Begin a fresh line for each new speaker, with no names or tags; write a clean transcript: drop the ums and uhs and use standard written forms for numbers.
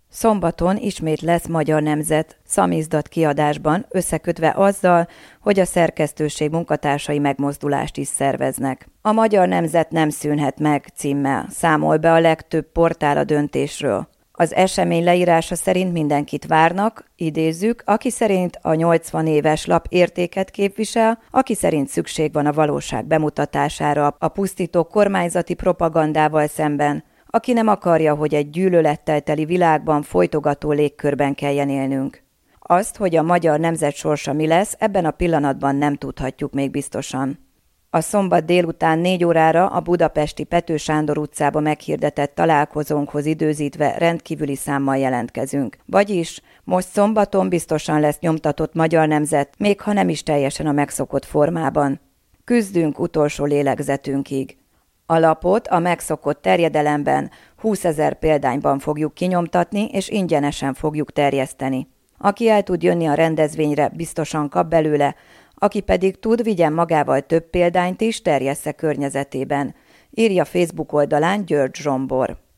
Szombaton ismét lesz Magyar Nemzet, szamizdat kiadásban, összekötve azzal, hogy a szerkesztőség munkatársai megmozdulást is szerveznek. A Magyar Nemzet nem szűnhet meg címmel számol be a legtöbb portál a döntésről. Az esemény leírása szerint mindenkit várnak, idézzük, aki szerint a 80 éves lap értéket képvisel, aki szerint szükség van a valóság bemutatására a pusztító kormányzati propagandával szemben, aki nem akarja, hogy egy gyűlölettel teli világban folytogató légkörben kelljen élnünk. Azt, hogy a Magyar Nemzet sorsa mi lesz, ebben a pillanatban nem tudhatjuk még biztosan. A szombat délután 4 órára a budapesti Pető Sándor utcába meghirdetett találkozónkhoz időzítve rendkívüli számmal jelentkezünk. Vagyis most szombaton biztosan lesz nyomtatott Magyar Nemzet, még ha nem is teljesen a megszokott formában. Küzdünk utolsó lélegzetünkig. A lapot a megszokott terjedelemben 20 000 példányban fogjuk kinyomtatni, és ingyenesen fogjuk terjeszteni. Aki el tud jönni a rendezvényre, biztosan kap belőle, aki pedig tud, vigyen magával több példányt is, terjessze környezetében. Írja Facebook oldalán György Zsombor.